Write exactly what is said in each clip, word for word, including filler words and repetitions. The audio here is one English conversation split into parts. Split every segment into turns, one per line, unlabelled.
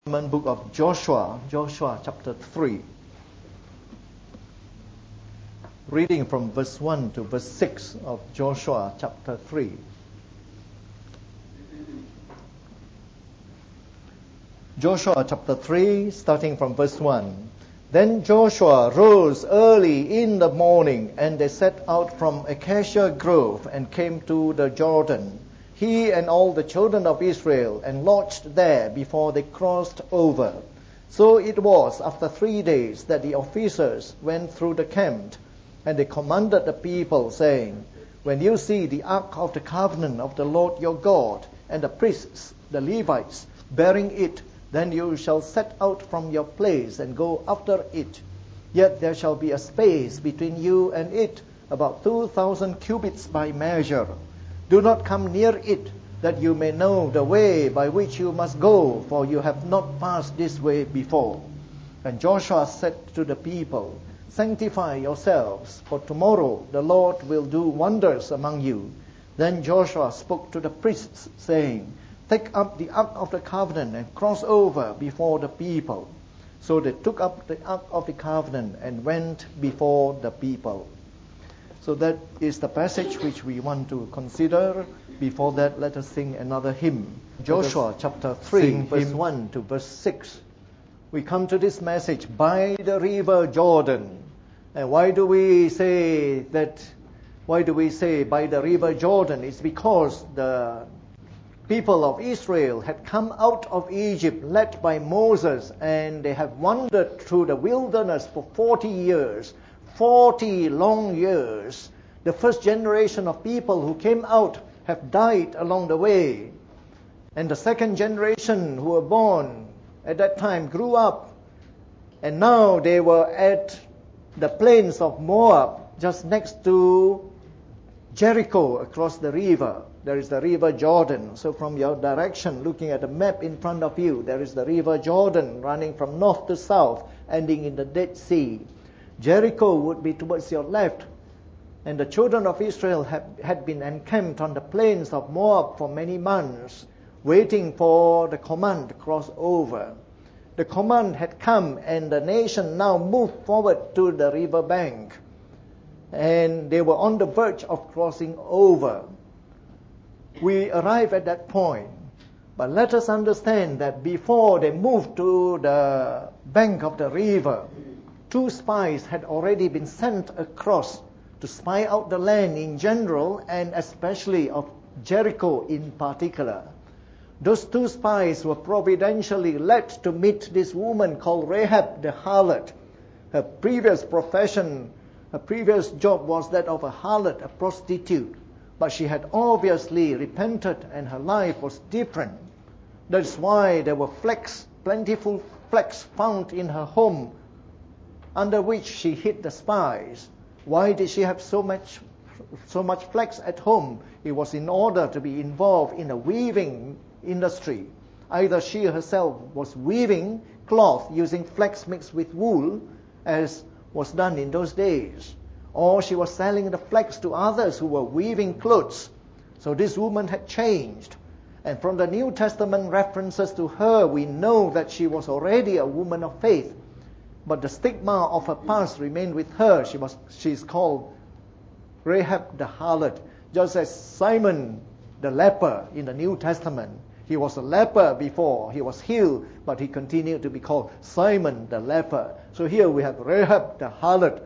Book of Joshua, Joshua chapter three. Reading from verse one to verse six of Joshua chapter three. Joshua chapter three, starting from verse one. Then Joshua rose early in the morning, and they set out from Acacia Grove and came to the Jordan, he and all the children of Israel, and lodged there before they crossed over. So it was after three days that the officers went through the camp, and they commanded the people, saying, When you see the ark of the covenant of the Lord your God, and the priests, the Levites, bearing it, then you shall set out from your place and go after it. Yet there shall be a space between you and it, about two thousand cubits by measure. Do not come near it, that you may know the way by which you must go, for you have not passed this way before. And Joshua said to the people, Sanctify yourselves, for tomorrow the Lord will do wonders among you. Then Joshua spoke to the priests, saying, Take up the ark of the covenant and cross over before the people. So they took up the ark of the covenant and went before the people. So that is the passage which we want to consider. Before that, let us sing another hymn. Joshua chapter three, verse hymn. one to verse six. We come to this message, by the river Jordan. And why do we say that, why do we say by the river Jordan? It's because the people of Israel had come out of Egypt led by Moses, and they have wandered through the wilderness for forty years. Forty long years. The first generation of people who came out have died along the way. And the second generation who were born at that time grew up. And now they were at the plains of Moab, just next to Jericho, across the river. There is the river Jordan. So from your direction, looking at the map in front of you, there is the river Jordan running from north to south, ending in the Dead Sea. Jericho would be towards your left, and the children of Israel have, had been encamped on the plains of Moab for many months, waiting for the command to cross over. The command had come, and the nation now moved forward to the river bank, and they were on the verge of crossing over. We arrive at that point, but let us understand that before they moved to the bank of the river, two spies had already been sent across to spy out the land in general, and especially of Jericho in particular. Those two spies were providentially led to meet this woman called Rahab the harlot. Her previous profession, her previous job was that of a harlot, a prostitute. But she had obviously repented, and her life was different. That's why there were flax, plentiful flax found in her home, under which she hid the spies. Why did she have so much so much flax at home? It was in order to be involved in a weaving industry. Either she herself was weaving cloth using flax mixed with wool, as was done in those days, or she was selling the flax to others who were weaving clothes. So this woman had changed. And from the New Testament references to her, we know that she was already a woman of faith. But the stigma of her past remained with her. She was she's called Rahab the harlot, just as Simon the leper in the New Testament. He was a leper before. He was healed, but he continued to be called Simon the leper. So here we have Rahab the harlot.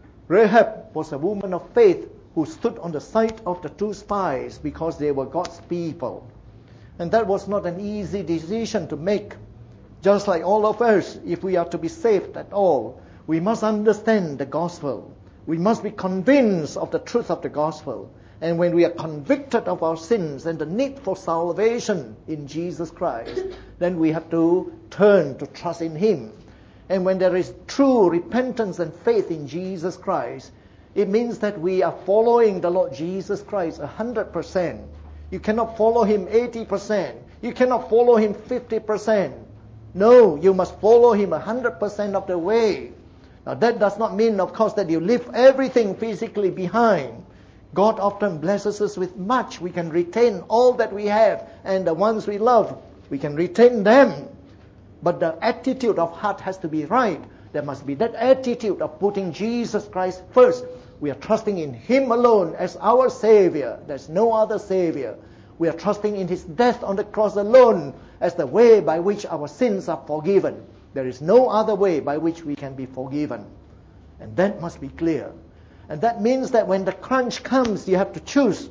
Rahab was a woman of faith who stood on the side of the two spies because they were God's people. And that was not an easy decision to make. Just like all of us, if we are to be saved at all, we must understand the gospel. We must be convinced of the truth of the gospel. And when we are convicted of our sins and the need for salvation in Jesus Christ, then we have to turn to trust in Him. And when there is true repentance and faith in Jesus Christ, it means that we are following the Lord Jesus Christ one hundred percent. You cannot follow Him eighty percent. You cannot follow Him fifty percent. No, you must follow Him one hundred percent of the way. Now that does not mean, of course, that you leave everything physically behind. God often blesses us with much. We can retain all that we have, and the ones we love, we can retain them. But the attitude of heart has to be right. There must be that attitude of putting Jesus Christ first. We are trusting in Him alone as our Savior. There's no other Savior. We are trusting in His death on the cross alone as the way by which our sins are forgiven. There is no other way by which we can be forgiven. And that must be clear. And that means that when the crunch comes, you have to choose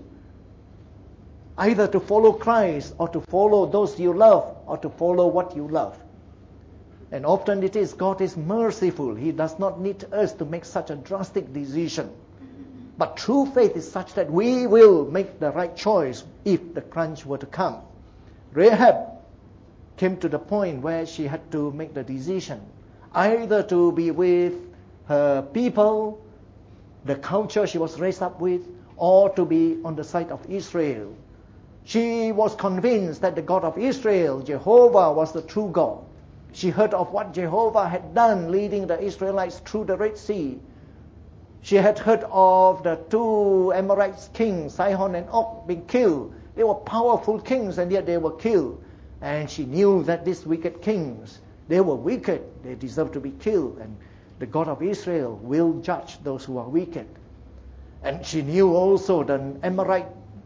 either to follow Christ or to follow those you love or to follow what you love. And often it is God is merciful. He does not need us to make such a drastic decision. But true faith is such that we will make the right choice if the crunch were to come. Rahab came to the point where she had to make the decision either to be with her people, the culture she was raised up with, or to be on the side of Israel. She was convinced that the God of Israel, Jehovah, was the true God. She heard of what Jehovah had done leading the Israelites through the Red Sea. She had heard of the two Amorite kings, Sihon and Og, being killed. They were powerful kings and yet they were killed. And she knew that these wicked kings, they were wicked. They deserved to be killed. And the God of Israel will judge those who are wicked. And she knew also the Amorite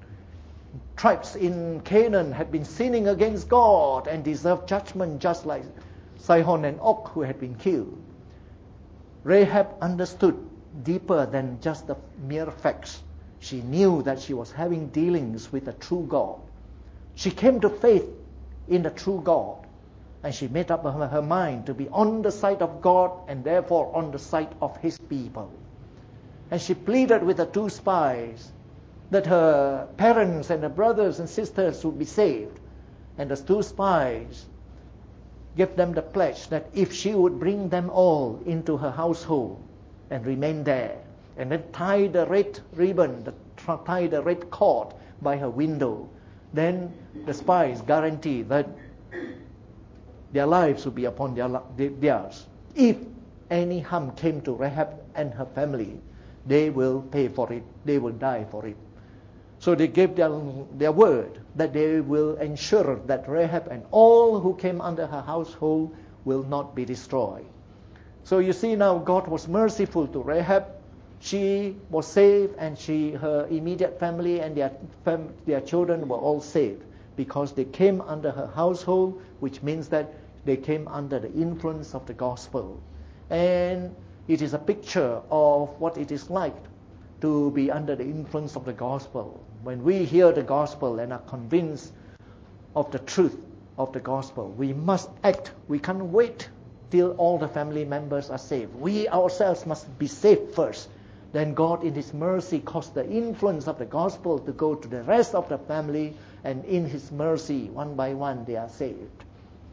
tribes in Canaan had been sinning against God and deserved judgment just like Sihon and Og who had been killed. Rahab understood deeper than just the mere facts. She knew that she was having dealings with a true God. She came to faith in the true God, and she made up her mind to be on the side of God and therefore on the side of His people. And she pleaded with the two spies that her parents and her brothers and sisters would be saved. And the two spies gave them the pledge that if she would bring them all into her household and remain there, and then tie the red ribbon, the, tie the red cord by her window, then the spies guarantee that their lives would be upon their, theirs. If any harm came to Rahab and her family, they will pay for it. They will die for it. So they gave their, their word that they will ensure that Rahab and all who came under her household will not be destroyed. So you see now God was merciful to Rahab. She was saved, and she, her immediate family and their, fam, their children were all saved because they came under her household, which means that they came under the influence of the gospel. And it is a picture of what it is like to be under the influence of the gospel. When we hear the gospel and are convinced of the truth of the gospel, we must act. We can't wait till all the family members are saved. We ourselves must be saved first. Then God in His mercy caused the influence of the gospel to go to the rest of the family, and in His mercy, one by one, they are saved.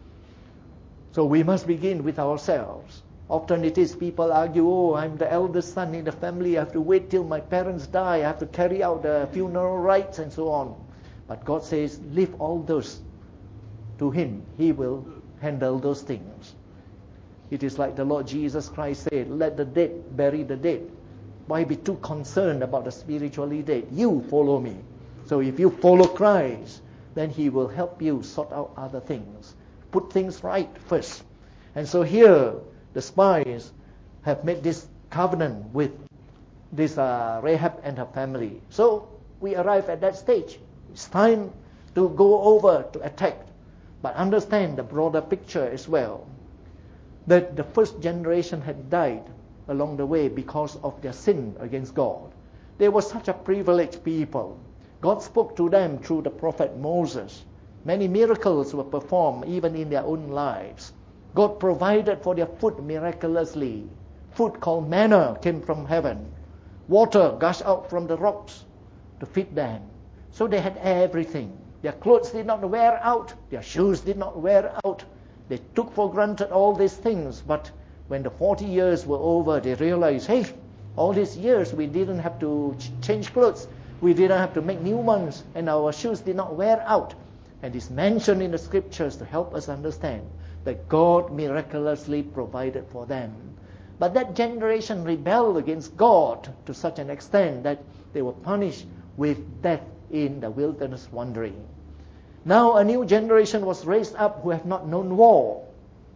So we must begin with ourselves. Often it is people argue, oh, I'm the eldest son in the family, I have to wait till my parents die, I have to carry out the funeral rites and so on. But God says, leave all those to Him. He will handle those things. It is like the Lord Jesus Christ said, let the dead bury the dead. Why be too concerned about the spiritually dead? You follow me. So if you follow Christ, then He will help you sort out other things. Put things right first. And so here, the spies have made this covenant with this uh, Rahab and her family. So we arrive at that stage. It's time to go over to attack. But understand the broader picture as well. That the first generation had died along the way because of their sin against God. They were such a privileged people. God spoke to them through the prophet Moses. Many miracles were performed even in their own lives. God provided for their food miraculously. Food called manna came from heaven. Water gushed out from the rocks to feed them. So they had everything. Their clothes did not wear out. Their shoes did not wear out. They took for granted all these things. But when the forty years were over, they realized, hey, all these years we didn't have to ch- change clothes. We didn't have to make new ones. And our shoes did not wear out. And it's mentioned in the scriptures to help us understand that God miraculously provided for them. But that generation rebelled against God to such an extent that they were punished with death in the wilderness wandering. Now a new generation was raised up who have not known war.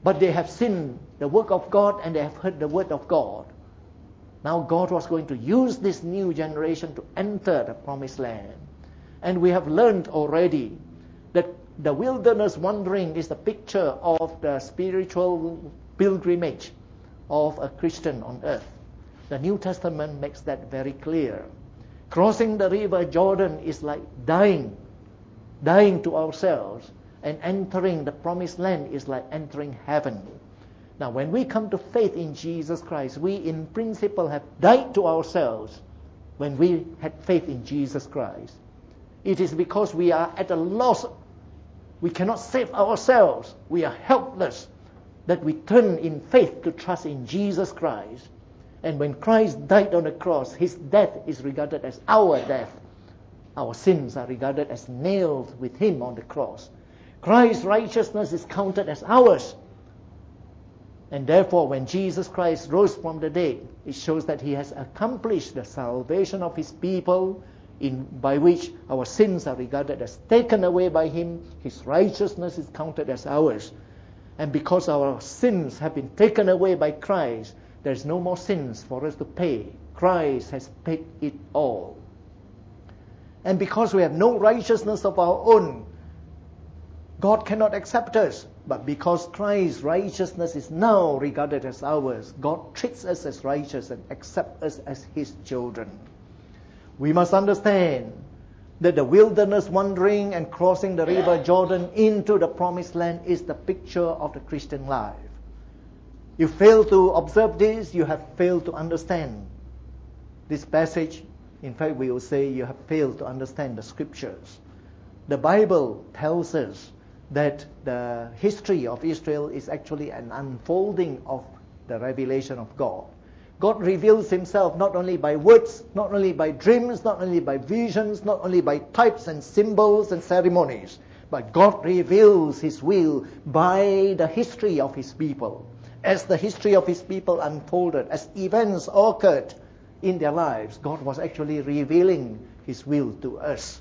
But they have seen the work of God and they have heard the word of God. Now God was going to use this new generation to enter the promised land. And we have learned already that the wilderness wandering is the picture of the spiritual pilgrimage of a Christian on earth. The New Testament makes that very clear. Crossing the river Jordan is like dying, dying to ourselves, and entering the promised land is like entering heaven. Now, when we come to faith in Jesus Christ, we in principle have died to ourselves when we had faith in Jesus Christ. It is because we are at a loss. We cannot save ourselves. We are helpless that we turn in faith to trust in Jesus Christ. And when Christ died on the cross, his death is regarded as our death. Our sins are regarded as nailed with him on the cross. Christ's righteousness is counted as ours. And therefore, when Jesus Christ rose from the dead, it shows that he has accomplished the salvation of his people, in by which our sins are regarded as taken away by him. His righteousness is counted as ours. And because our sins have been taken away by Christ, there's no more sins for us to pay. Christ has paid it all. And because we have no righteousness of our own, God cannot accept us. But because Christ's righteousness is now regarded as ours, God treats us as righteous and accepts us as his children. We must understand that the wilderness wandering and crossing the river Jordan into the promised land is the picture of the Christian life. You fail to observe this, you have failed to understand this passage. In fact, we will say you have failed to understand the scriptures. The Bible tells us that the history of Israel is actually an unfolding of the revelation of God. God reveals himself not only by words, not only by dreams, not only by visions, not only by types and symbols and ceremonies, but God reveals his will by the history of his people. As the history of his people unfolded, as events occurred in their lives, God was actually revealing his will to us.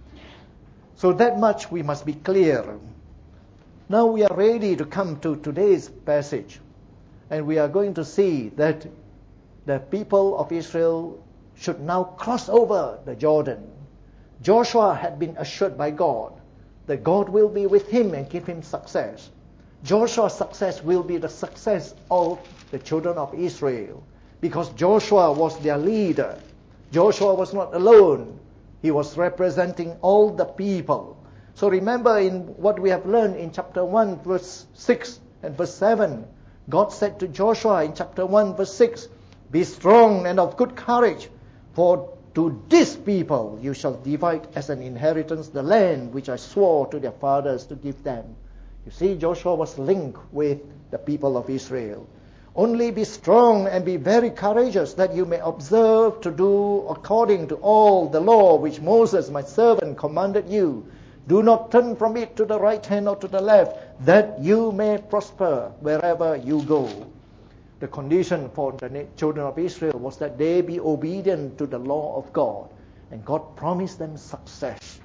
So that much we must be clear. Now we are ready to come to today's passage, and we are going to see that the people of Israel should now cross over the Jordan. Joshua had been assured by God that God will be with him and give him success. Joshua's success will be the success of the children of Israel, because Joshua was their leader. Joshua was not alone. He was representing all the people. So remember in what we have learned in chapter one, verse six and verse seven, God said to Joshua in chapter one, verse six, "Be strong and of good courage, for to this people you shall divide as an inheritance the land which I swore to their fathers to give them." You see, Joshua was linked with the people of Israel. "Only be strong and be very courageous, that you may observe to do according to all the law which Moses my servant commanded you. Do not turn from it to the right hand or to the left, that you may prosper wherever you go." The condition for the children of Israel was that they be obedient to the law of God, and God promised them success.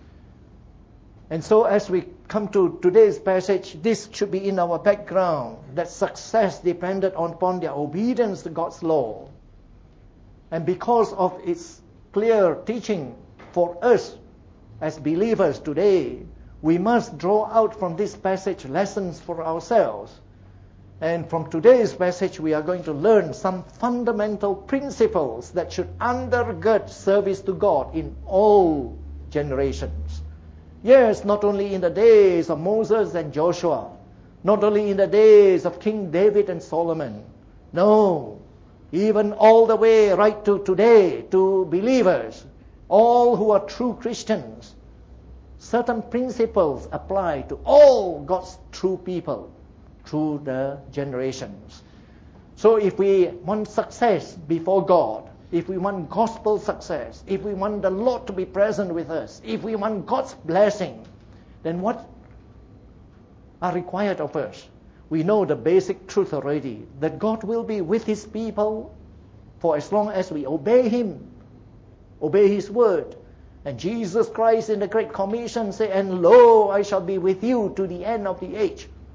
And so as we come to today's passage, this should be in our background, that success depended upon their obedience to God's law. And because of its clear teaching for us as believers today, we must draw out from this passage lessons for ourselves. And from today's passage, we are going to learn some fundamental principles that should undergird service to God in all generations. Yes, not only in the days of Moses and Joshua, not only in the days of King David and Solomon. No, even all the way right to today, to believers, all who are true Christians. Certain principles apply to all God's true people through the generations. So if we want success before God, if we want gospel success, if we want the Lord to be present with us, if we want God's blessing, then what are required of us? We know the basic truth already, that God will be with his people for as long as we obey him, obey his word. And Jesus Christ in the Great Commission said, "And lo, I shall be with you to the end of the age."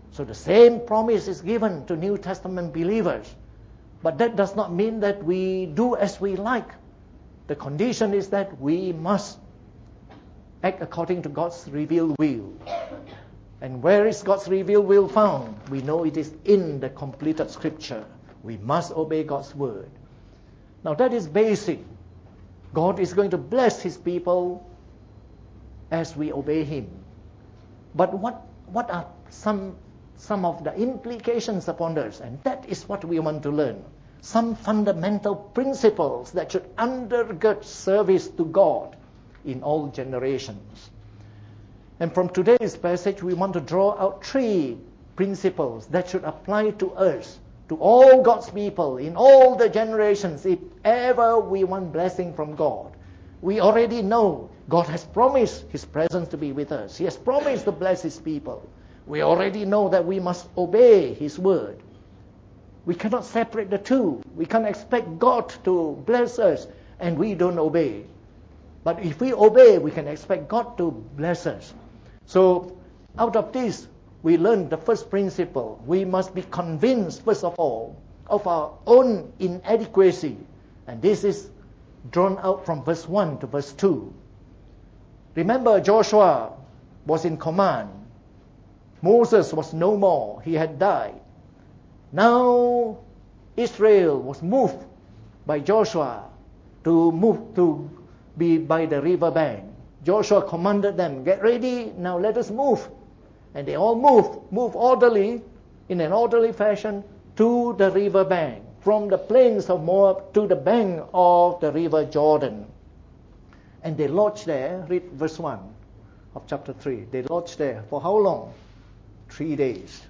So the same promise is given to New Testament believers. But that does not mean that we do as we like. The condition is that we must act according to God's revealed will. And where is God's revealed will found? We know it is in the completed Scripture. We must obey God's word. Now that is basic. God is going to bless His people as we obey Him. But what, what are some, some of the implications upon us? And that is what we want to learn. Some fundamental principles that should undergird service to God in all generations. And from today's passage, we want to draw out three principles that should apply to us, to all God's people, in all the generations, if ever we want blessing from God. We already know God has promised His presence to be with us. He has promised to bless His people. We already know that we must obey His word. We cannot separate the two. We can't expect God to bless us and we don't obey. But if we obey, we can expect God to bless us. So out of this, we learn the first principle. We must be convinced, first of all, of our own inadequacy. And this is drawn out from verse one to verse two. Remember, Joshua was in command. Moses was no more. He had died. Now Israel was moved by Joshua to move to be by the river bank. Joshua commanded them, get ready, now let us move. And they all moved, moved orderly, in an orderly fashion, to the river bank, from the plains of Moab to the bank of the river Jordan. And they lodged there, read verse one of chapter three. They lodged there for how long? Three days.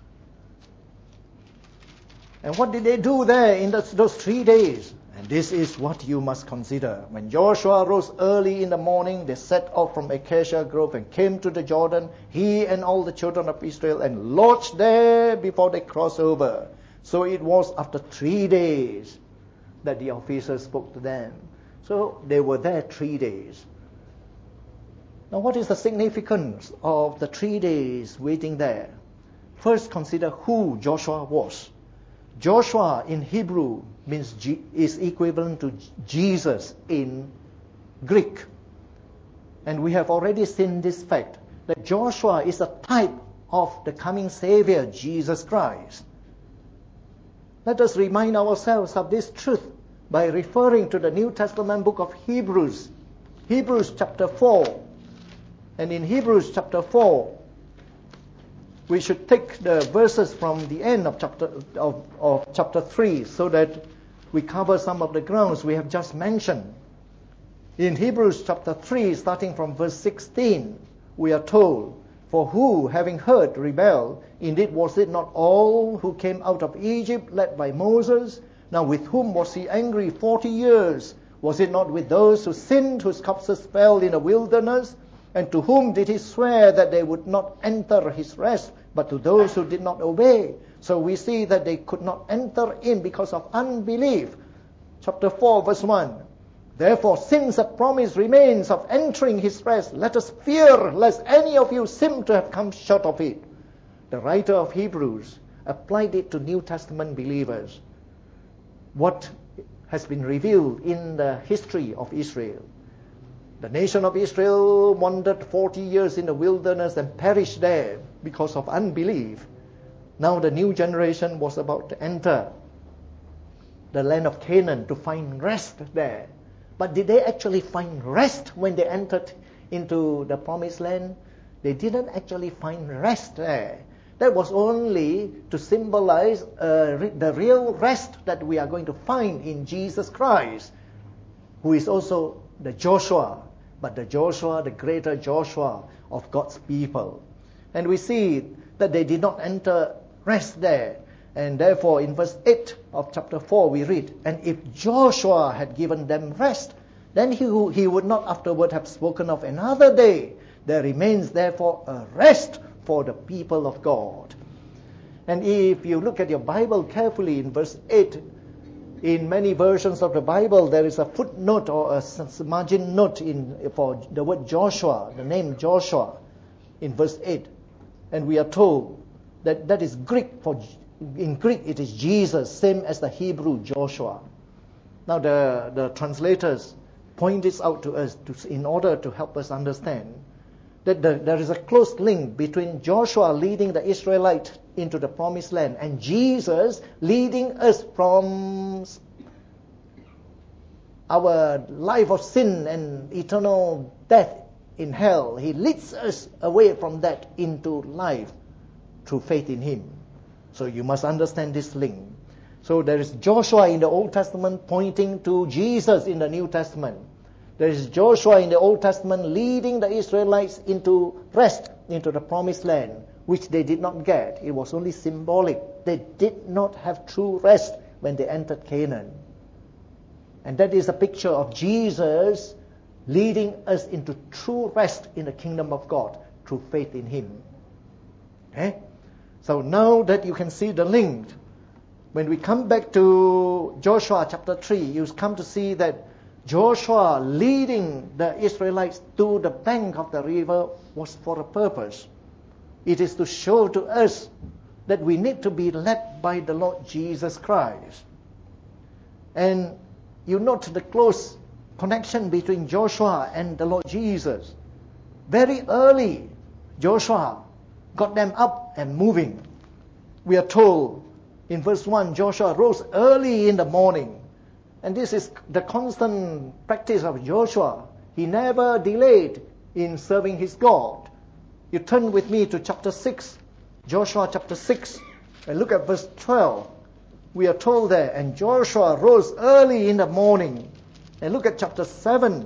And what did they do there in those, those three days? And this is what you must consider. When Joshua rose early in the morning, they set out from Acacia Grove and came to the Jordan, he and all the children of Israel, and lodged there before they crossed over. So it was after three days that the officers spoke to them. So they were there three days. Now what is the significance of the three days waiting there? First, consider who Joshua was. Joshua in Hebrew means G- is equivalent to Jesus in Greek. And we have already seen this fact, that Joshua is a type of the coming Savior, Jesus Christ. Let us remind ourselves of this truth by referring to the New Testament book of Hebrews, Hebrews chapter four. And in Hebrews chapter four, we should take the verses from the end of chapter of, of chapter three so that we cover some of the grounds we have just mentioned. In Hebrews chapter three, starting from verse sixteen, we are told, for who, having heard, rebelled? Indeed, was it not all who came out of Egypt, led by Moses? Now with whom was he angry forty years? Was it not with those who sinned, whose corpses fell in the wilderness? And to whom did he swear that they would not enter his rest, but to those who did not obey? So we see that they could not enter in because of unbelief. Chapter four, verse one. Therefore, since a promise remains of entering his rest, let us fear lest any of you seem to have come short of it. The writer of Hebrews applied it to New Testament believers. What has been revealed in the history of Israel. The nation of Israel wandered forty years in the wilderness and perished there because of unbelief. Now the new generation was about to enter the land of Canaan to find rest there. But did they actually find rest when they entered into the promised land? They didn't actually find rest there. That was only to symbolize uh, re- the real rest that we are going to find in Jesus Christ, who is also the Joshua, but the Joshua, the greater Joshua of God's people. And we see that they did not enter rest there. And therefore, in verse eight of chapter four, we read, and if Joshua had given them rest, then he, he would not afterward have spoken of another day. There remains therefore a rest for the people of God. And if you look at your Bible carefully in verse eight, in many versions of the Bible, there is a footnote or a margin note in for the word Joshua, the name Joshua, in verse eight. And we are told, That, that is Greek. For in Greek it is Jesus, same as the Hebrew Joshua. Now the, the translators point this out to us to, in order to help us understand that the, there is a close link between Joshua leading the Israelites into the promised land and Jesus leading us from our life of sin and eternal death in hell. He leads us away from that into life through faith in Him. So you must understand this link. So there is Joshua in the Old Testament pointing to Jesus in the New Testament. There is Joshua in the Old Testament leading the Israelites into rest, into the promised land, which they did not get. It was only symbolic. They did not have true rest when they entered Canaan. And that is a picture of Jesus leading us into true rest in the kingdom of God through faith in Him. Okay? So now that you can see the link, when we come back to Joshua chapter three, you come to see that Joshua leading the Israelites to the bank of the river was for a purpose. It is to show to us that we need to be led by the Lord Jesus Christ. And you note the close connection between Joshua and the Lord Jesus. Very early, Joshua got them up and moving. We are told in verse one, Joshua rose early in the morning. And this is the constant practice of Joshua. He never delayed in serving his God. You turn with me to chapter six, Joshua chapter six, and look at verse twelve. We are told there, and Joshua rose early in the morning. And look at chapter seven,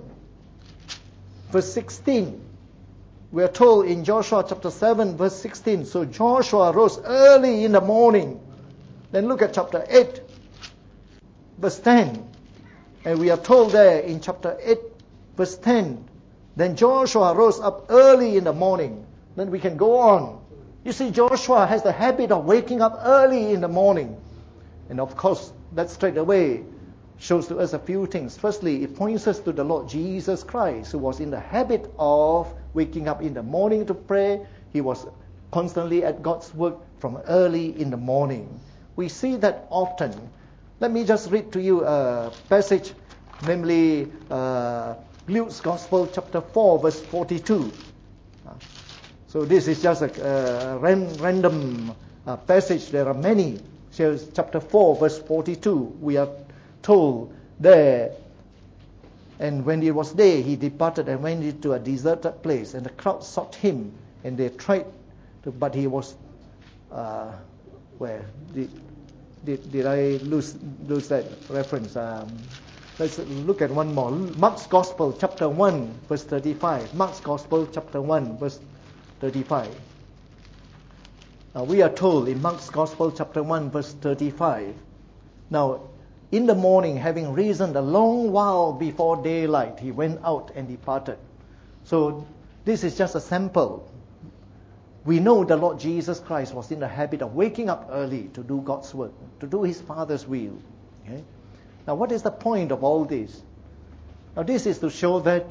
verse sixteen. We are told in Joshua chapter seven, verse sixteen, so Joshua rose early in the morning. Then look at chapter eight, verse ten. And we are told there in chapter eight, verse ten, then Joshua rose up early in the morning. Then we can go on. You see, Joshua has the habit of waking up early in the morning. And of course, that straight away shows to us a few things. Firstly, it points us to the Lord Jesus Christ, who was in the habit of waking up in the morning to pray. He was constantly at God's work from early in the morning. We see that often. Let me just read to you a passage, namely uh, Luke's Gospel, chapter four, verse forty-two. So this is just a, a ran, random uh, passage. There are many. Here's chapter four, verse forty-two. We are told there, and when it was day, he departed and went into a deserted place, and the crowd sought him, and they tried to, but he was, uh, where? Did, did, did I lose, lose that reference? Um, let's look at one more. Mark's Gospel, chapter one, verse thirty-five. Mark's Gospel, chapter one, verse thirty-five. Now, we are told in Mark's Gospel, chapter one, verse thirty-five. Now, in the morning, having risen a long while before daylight, he went out and departed. So, this is just a sample. We know the Lord Jesus Christ was in the habit of waking up early to do God's work, to do His Father's will. Okay? Now, what is the point of all this? Now, this is to show that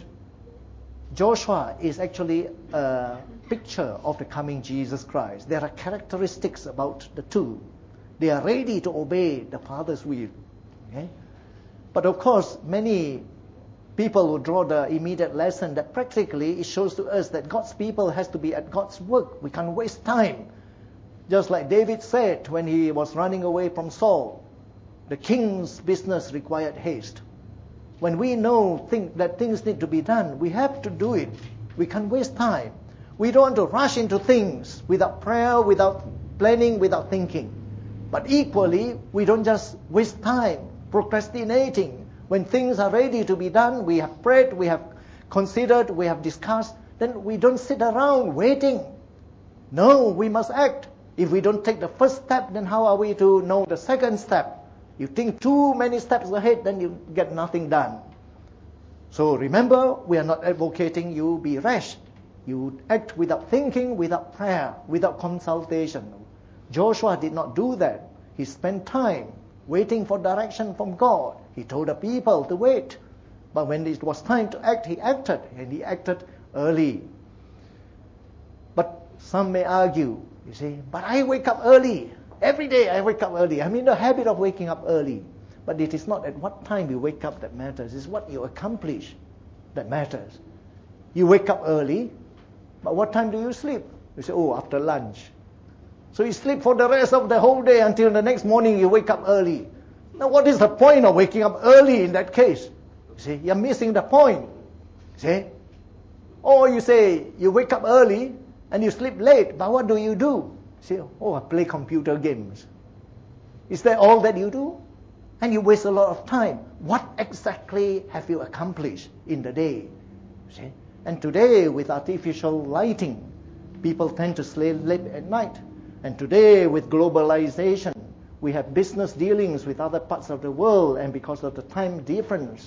Joshua is actually a picture of the coming Jesus Christ. There are characteristics about the two. They are ready to obey the Father's will. Okay? But of course, many people will draw the immediate lesson that practically it shows to us that God's people has to be at God's work. We can't waste time. Just like David said when he was running away from Saul, the king's business required haste. When we know think that things need to be done, we have to do it. We can't waste time. We don't want to rush into things without prayer, without planning, without thinking. But equally, we don't just waste time procrastinating. When things are ready to be done, we have prayed, we have considered, we have discussed, then we don't sit around waiting. No, we must act. If we don't take the first step, then how are we to know the second step? You think too many steps ahead, then you get nothing done. So remember, we are not advocating you be rash. You act without thinking, without prayer, without consultation. Joshua did not do that. He spent time waiting for direction from God. He told the people to wait. But when it was time to act, he acted, and he acted early. But some may argue, You see, but I wake up early. Every day I wake up early. I'm in the habit of waking up early. But it is not at what time you wake up that matters. It's what you accomplish that matters. You wake up early, but what time do you sleep? You say, oh, after lunch. So you sleep for the rest of the whole day until the next morning you wake up early. Now what is the point of waking up early in that case? You see, you're missing the point. See? Or you say, you wake up early and you sleep late, but what do you do? You say, oh, I play computer games. Is that all that you do? And you waste a lot of time. What exactly have you accomplished in the day? See? And today, with artificial lighting, people tend to sleep late at night. And today, with globalization, we have business dealings with other parts of the world, and because of the time difference,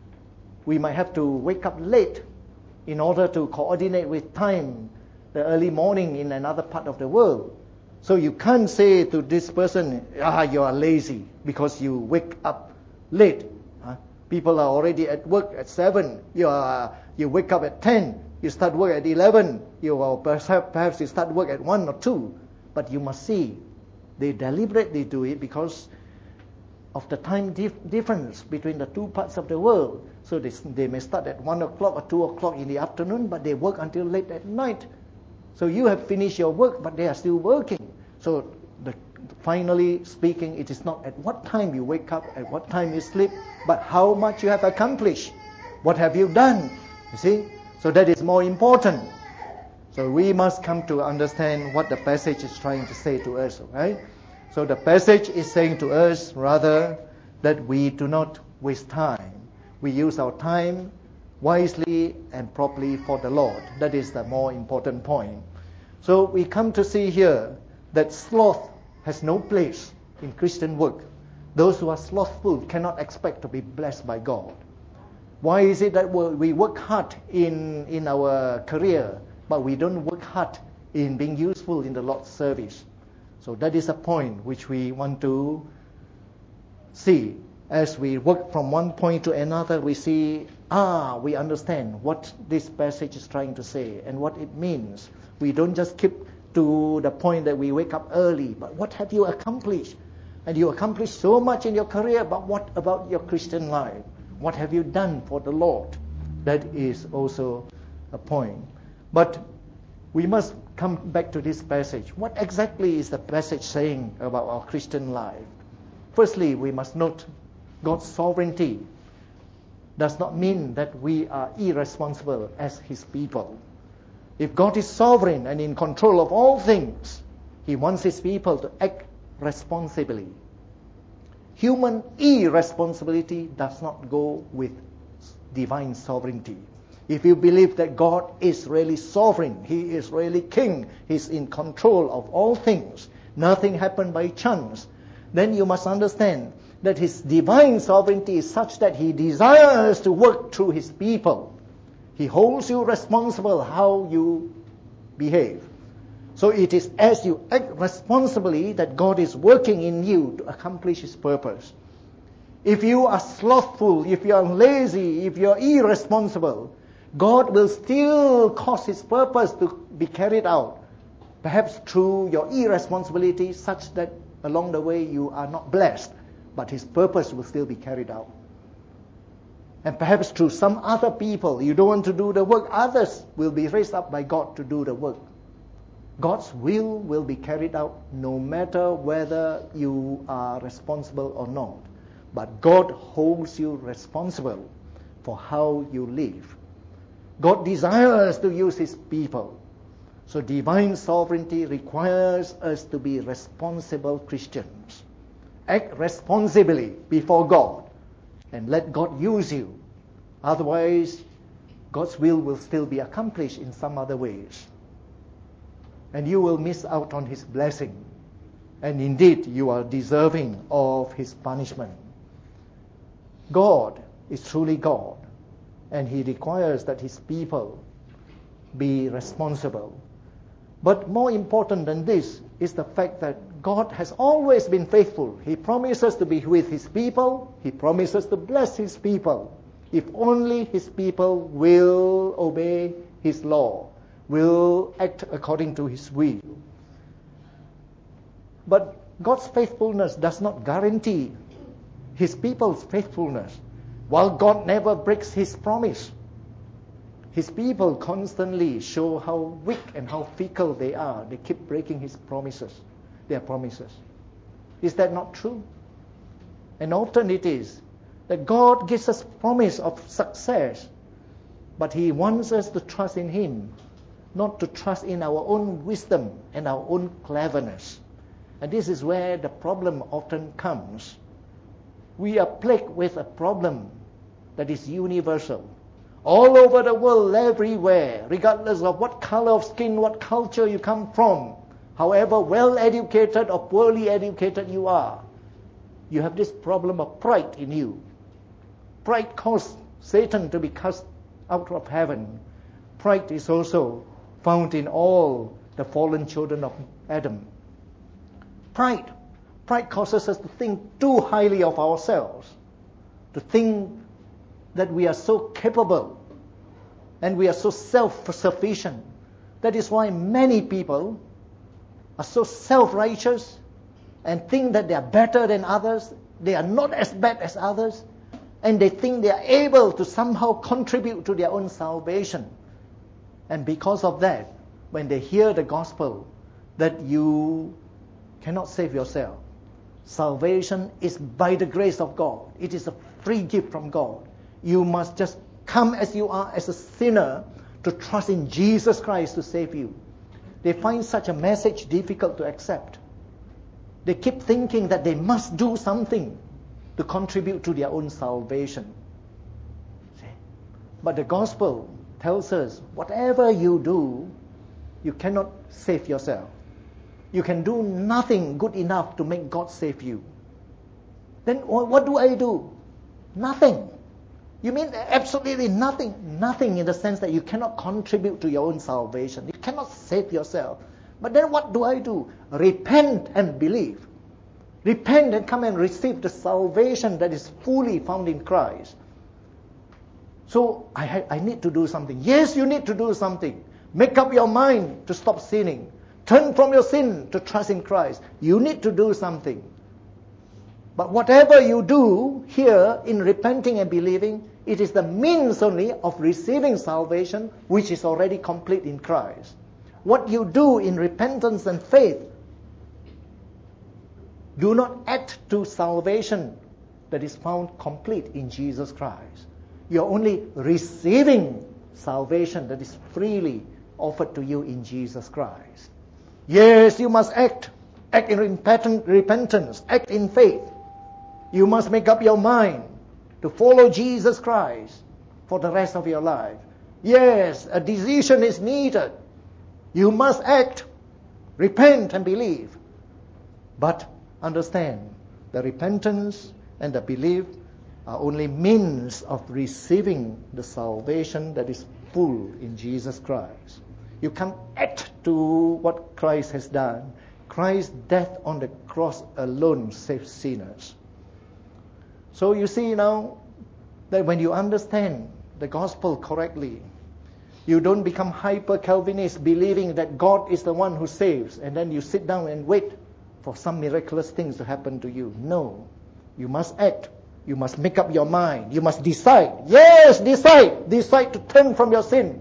we might have to wake up late in order to coordinate with time, the early morning in another part of the world. So you can't say to this person, ah, you are lazy because you wake up late. Huh? People are already at work at seven. You are, you wake up at ten. You start work at eleven. You are, perhaps, perhaps you start work at one or two. But you must see, they deliberately do it because of the time dif- difference between the two parts of the world. So they, they may start at one o'clock or two o'clock in the afternoon, but they work until late at night. So you have finished your work, but they are still working. So the, finally speaking, it is not at what time you wake up, at what time you sleep, but how much you have accomplished. What have you done? You see? So that is more important. So we must come to understand what the passage is trying to say to us, right? So the passage is saying to us, rather, that we do not waste time. We use our time wisely and properly for the Lord. That is the more important point. So we come to see here that sloth has no place in Christian work. Those who are slothful cannot expect to be blessed by God. Why is it that we work hard in, in our career, but we don't work hard in being useful in the Lord's service? So that is a point which we want to see. As we work from one point to another, we see, ah, we understand what this passage is trying to say and what it means. We don't just keep to the point that we wake up early, but what have you accomplished? And you accomplished so much in your career, but what about your Christian life? What have you done for the Lord? That is also a point. But we must come back to this passage. What exactly is the passage saying about our Christian life? Firstly, we must note God's sovereignty does not mean that we are irresponsible as His people. If God is sovereign and in control of all things, He wants His people to act responsibly. Human irresponsibility does not go with divine sovereignty. If you believe that God is really sovereign, He is really king, He's in control of all things, nothing happened by chance, then you must understand that His divine sovereignty is such that He desires to work through His people. He holds you responsible how you behave. So it is as you act responsibly that God is working in you to accomplish His purpose. If you are slothful, if you are lazy, if you are irresponsible, God will still cause His purpose to be carried out. Perhaps through your irresponsibility such that along the way you are not blessed, but His purpose will still be carried out. And perhaps through some other people, you don't want to do the work, others will be raised up by God to do the work. God's will will be carried out no matter whether you are responsible or not. But God holds you responsible for how you live. God desires to use His people. So divine sovereignty requires us to be responsible Christians. Act responsibly before God and let God use you. Otherwise, God's will will still be accomplished in some other ways. And you will miss out on His blessing. And indeed, you are deserving of His punishment. God is truly God, and He requires that His people be responsible. But more important than this is the fact that God has always been faithful. He promises to be with His people. He promises to bless His people. If only His people will obey His law, will act according to His will. But God's faithfulness does not guarantee His people's faithfulness. While God never breaks His promise, His people constantly show how weak and how fickle they are. They keep breaking His promises, their promises. Is that not true? And often it is that God gives us promise of success, but He wants us to trust in Him, not to trust in our own wisdom and our own cleverness. And this is where the problem often comes. We are plagued with a problem that is universal. All over the world, everywhere, regardless of what color of skin, what culture you come from, however well-educated or poorly educated you are, you have this problem of pride in you. Pride caused Satan to be cast out of heaven. Pride is also found in all the fallen children of Adam. Pride. Pride causes us to think too highly of ourselves, to think that we are so capable and we are so self-sufficient. That is why many people are so self-righteous and think that they are better than others. They are not as bad as others, and they think they are able to somehow contribute to their own salvation. And because of that, when they hear the gospel that you cannot save yourself, salvation is by the grace of God. It is a free gift from God. You must just come as you are, as a sinner, to trust in Jesus Christ to save you. They find such a message difficult to accept. They keep thinking that they must do something to contribute to their own salvation. See? But the gospel tells us, whatever you do, you cannot save yourself. You can do nothing good enough to make God save you. Then what do I do? Nothing. You mean absolutely nothing? Nothing in the sense that you cannot contribute to your own salvation. You cannot save yourself. But then what do I do? Repent and believe. Repent and come and receive the salvation that is fully found in Christ. So I, ha- I need to do something. Yes, you need to do something. Make up your mind to stop sinning. Turn from your sin to trust in Christ. You need to do something. But whatever you do here in repenting and believing, it is the means only of receiving salvation, which is already complete in Christ. What you do in repentance and faith do not add to salvation that is found complete in Jesus Christ. You are only receiving salvation that is freely offered to you in Jesus Christ. Yes, you must act. Act in repentance. Act in faith. You must make up your mind to follow Jesus Christ for the rest of your life. Yes, a decision is needed. You must act, repent and believe. But understand, the repentance and the belief are only means of receiving the salvation that is full in Jesus Christ. You can't add to what Christ has done. Christ's death on the cross alone saves sinners. So you see now that when you understand the gospel correctly, you don't become hyper-Calvinist believing that God is the one who saves, and then you sit down and wait for some miraculous things to happen to you. No. You must act. You must make up your mind. You must decide. Yes, decide. Decide to turn from your sin.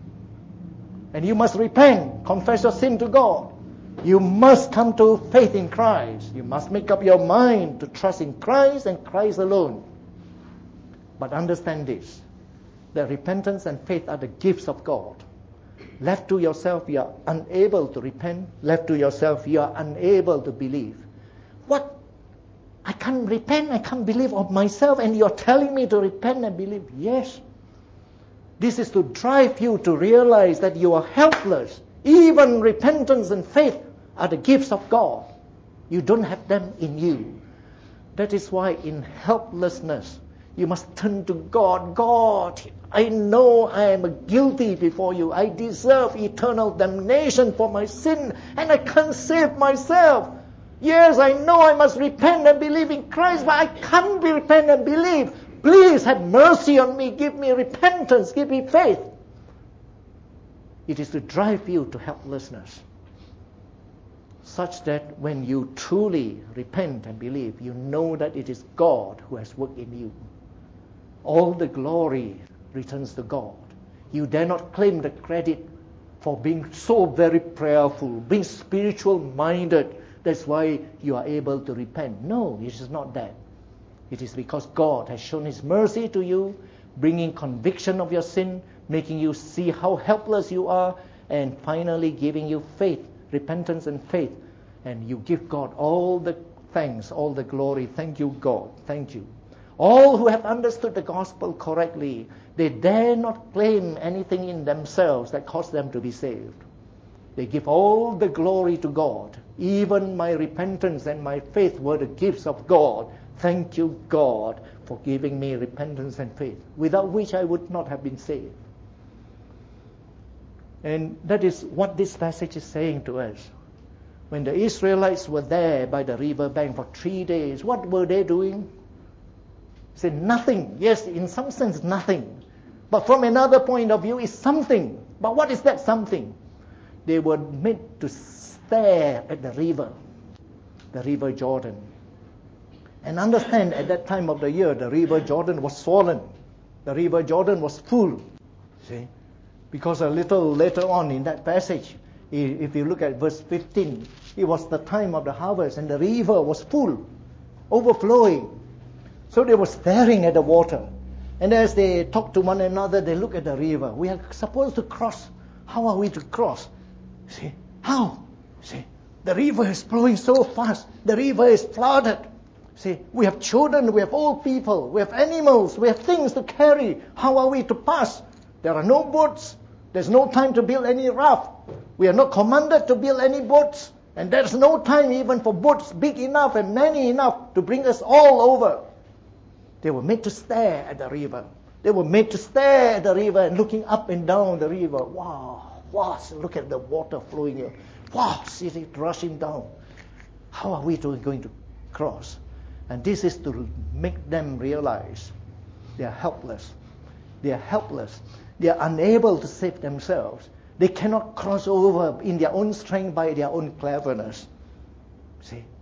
And you must repent. Confess your sin to God. You must come to faith in Christ. You must make up your mind to trust in Christ and Christ alone. But understand this, that repentance and faith are the gifts of God. Left to yourself, you are unable to repent. Left to yourself, you are unable to believe. What? I can't repent, I can't believe of myself, and you're telling me to repent and believe? Yes. This is to drive you to realize that you are helpless. Even repentance and faith are the gifts of God. You don't have them in you. That is why in helplessness, you must turn to God. God, I know I am guilty before you. I deserve eternal damnation for my sin, and I can't save myself. Yes, I know I must repent and believe in Christ, but I can't be repent and believe. Please have mercy on me. Give me repentance. Give me faith. It is to drive you to helplessness. such that when you truly repent and believe, you know that it is God who has worked in you. All the glory returns to God. You dare not claim the credit for being so very prayerful, being spiritual minded. That's why you are able to repent. No, it is not that. It is because God has shown His mercy to you, bringing conviction of your sin, making you see how helpless you are, and finally giving you faith, repentance and faith. And you give God all the thanks, all the glory. Thank you, God. Thank you. All who have understood the gospel correctly, they dare not claim anything in themselves that caused them to be saved. They give all the glory to God. Even my repentance and my faith were the gifts of God. Thank you, God, for giving me repentance and faith, without which I would not have been saved. And that is what this passage is saying to us. When the Israelites were there by the river bank for three days, what were they doing? Say nothing. Yes, in some sense, nothing. But from another point of view, it's something. But what is that something? They were made to stare at the river, the river Jordan. And understand, at that time of the year, the river Jordan was swollen. The river Jordan was full. See? Because a little later on in that passage, if you look at verse fifteen, it was the time of the harvest and the river was full, overflowing. So they were staring at the water. And as they talk to one another, they look at the river. We are supposed to cross. How are we to cross? See? How? See? The river is flowing so fast. The river is flooded. See? We have children, we have old people, we have animals, we have things to carry. How are we to pass? There are no boats. There's no time to build any raft. We are not commanded to build any boats. And there's no time even for boats big enough and many enough to bring us all over. They were made to stare at the river. They were made to stare at the river and looking up and down the river. Wow, wow, look at the water flowing here. Wow, see it rushing down. How are we going to cross? And this is to make them realize they are helpless. They are helpless. They are unable to save themselves. They cannot cross over in their own strength by their own cleverness. See?